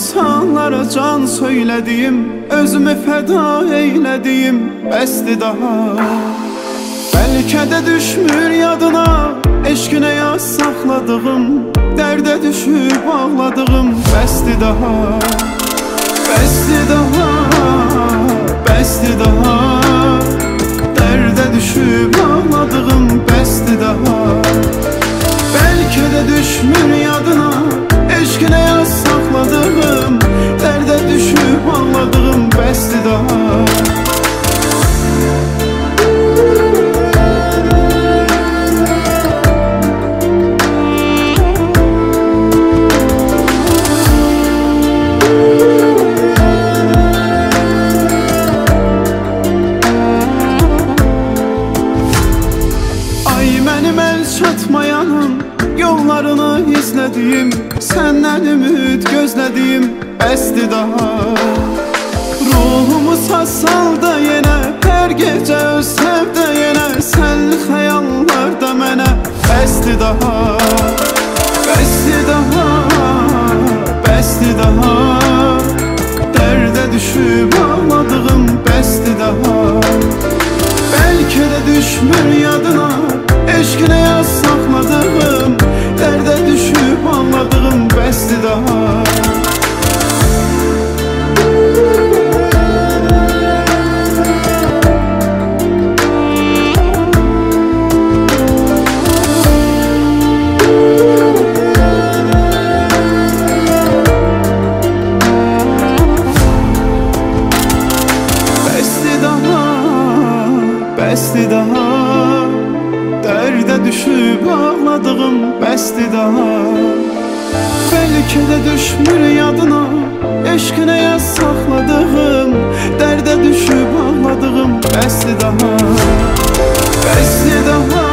insanlara can söylediğim, özümü feda eylediyim, bəsdi daha. Bəlkə də düşmür yadına eşqinə yaz saxladığım, dərdə düşüb ağladığım, bəsdi daha. Bəsdi daha, bəsdi daha, dərdə düşüb ağladığım, bəsdi daha. Bəlkə də düşmür yadına eşqinə yaz saxladığım, dərdə düşüb ağladığım, bəsdi daha. Mənim əl çatmayanın yollarını izlədiyim, səndən ümid gözlədiyim, bəsdi daha. Ruhumu salda yenə, hər gecə öz sevdə yenə, sənli xəyallarda mənə, bəsdi daha. Bəsdi daha, bəsdi daha, dərdə düşüb ağladığım, bəsdi daha. Bəlkə də düşmür yadına eşqinə yaz saxladığım, dərdə düşüb ağladığım, bəsdi daha. Bəsdi daha, bəsdi daha, dərdə düşüb ağladığım, bəsdi daha. Bəlkə də düşmür yadına eşqinə yaz saxladığım, dərdə düşüb ağladığım, bəsdi daha. Bəsdi daha,